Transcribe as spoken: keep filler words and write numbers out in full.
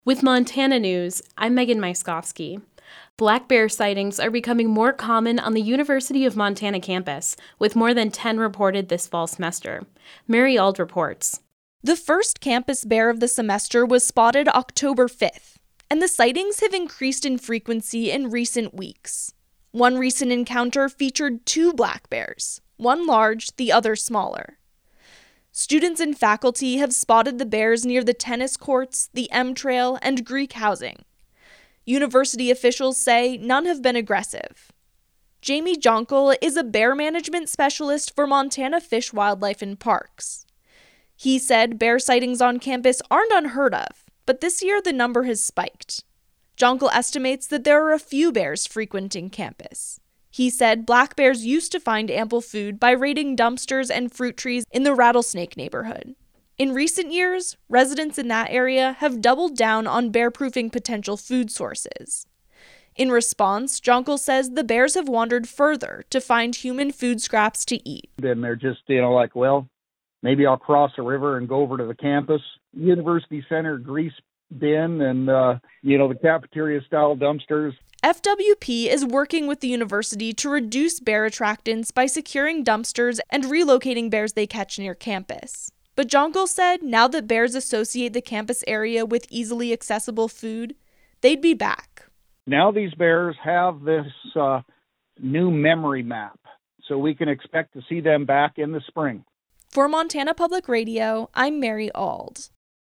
With Montana News, I'm Megan Myskowski. Black bear sightings are becoming more common on the University of Montana campus, with more than ten reported this fall semester. Mary Ald reports. The first campus bear of the semester was spotted October fifth, and the sightings have increased in frequency in recent weeks. One recent encounter featured two black bears, one large, the other smaller. Students and faculty have spotted the bears near the tennis courts, the M Trail, and Greek housing. University officials say none have been aggressive. Jamie Jonkel is a bear management specialist for Montana Fish, Wildlife, and Parks. He said bear sightings on campus aren't unheard of, but this year the number has spiked. Jonkel estimates that there are a few bears frequenting campus. He said black bears used to find ample food by raiding dumpsters and fruit trees in the Rattlesnake neighborhood. In recent years, residents in that area have doubled down on bear-proofing potential food sources. In response, Jonkel says the bears have wandered further to find human food scraps to eat. And they're just, you know, like, well, maybe I'll cross a river and go over to the campus. University Center grease bin and, uh, you know, the cafeteria-style dumpsters. F W P is working with the university to reduce bear attractants by securing dumpsters and relocating bears they catch near campus. But Jonkel said now that bears associate the campus area with easily accessible food, they'd be back. Now these bears have this uh, new memory map, so we can expect to see them back in the spring. For Montana Public Radio, I'm Mary Ald.